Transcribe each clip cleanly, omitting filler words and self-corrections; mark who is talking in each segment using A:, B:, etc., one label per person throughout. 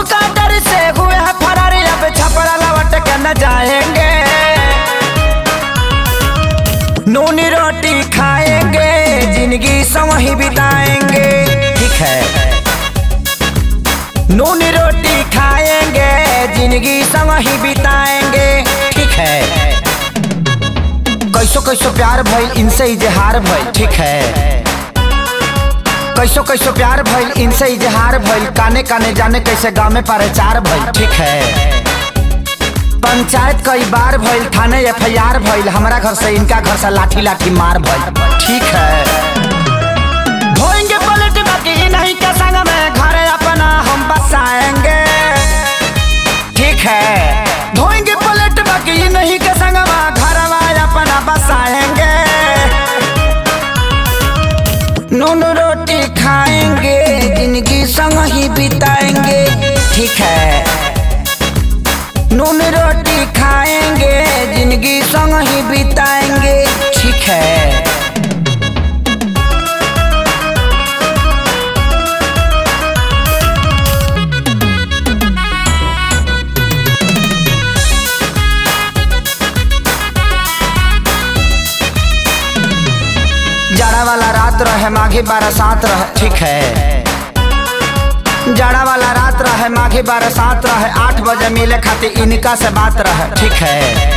A: सबका डर से हुए हैं फरार, अब छपरा लौट के न जाएंगे। नूनी रोटी खाएंगे, जिंदगी संग ही बिताएंगे। ठीक है, नूनी रोटी खाएंगे, जिंदगी संग ही बिताएंगे। ठीक है, कैसो कैसो प्यार भइल इनसे इजहार भइल। ठीक है, कैसो कैसो प्यार भइल इनसे इजहार भइल। काने काने जाने कैसे गाँव में प्रचार भइल। ठीक है, पंचायत कई बार भइल, थाने FIR भइल। हमारा घर से इनका घर से लाठी लाठी मार भइल। ठीक है, धोएंगे पलट बाकी नहीं के संग में, घर अपना हम बसाएंगे। ठीक है, धोएंगे पलट बाकी नहीं के संग में, घर अपना बसाएंगे। नून रोटी खाएंगे, जिंदगी संग ही बिताएंगे। ठीक है, नून रोटी खाएंगे, जिंदगी संग ही बिताएंगे। ठीक है, जाड़ा वाला रात रहे माघी बरसात रहे। ठीक है, जाड़ा वाला रात रहे माघी बरसात रहे। 8 बजे मिले खातिर इनका से बात रहे। ठीक है,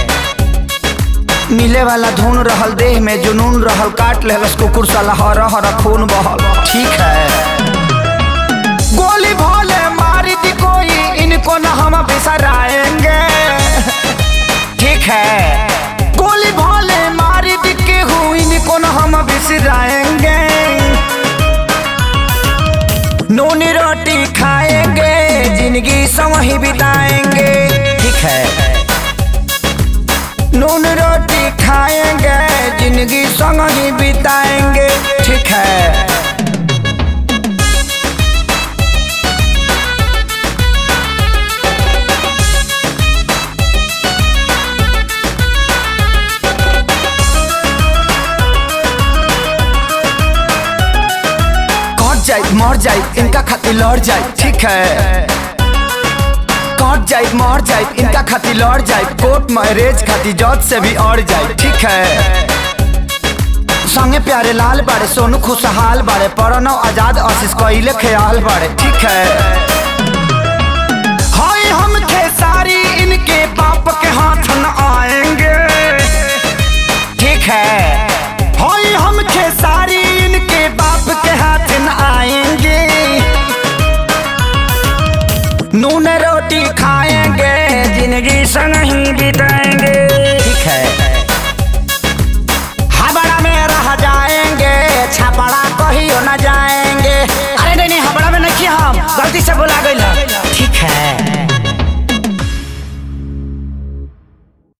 A: मिले वाला धुन रहल, देह में जुनून रहल। काट लेलस कुकुर साला हर हर खून बहल। ठीक है, गोली भोले मारी दी कोई, इनको न हम बिसराएंगे। ठीक है, गोली भोले मारी दी केहू, इनको न हम बिसराएंगे। नूनी रोटी खाएंगे, जिंदगी संग ही बिताएंगे। ठीक है, नून रोटी खाएंगे, जिंदगी संग ही बिताएंगे। ठीक है, मर जाए इनका खातिर लड़ जाए। ठीक है, कट जाए मर जाए इनका खातिर लड़ जाए। कोर्ट मैरिज खातिर जज से भी अड़ जाए। ठीक है, संगे प्यारे लाल बाड़े, सोनू खुशहाल बाड़े, प्रणव आजाद आशीष कइले ख्याल बाड़े। ठीक है, हाय हम खेसारी इनके बाप के हाथ न आएंगे। ठीक है, हाय हम खेसारी इनके बाप के हाथ न आएंगे। नून रोटी खाएंगे, जिंदगी संग ही बिताएंगे।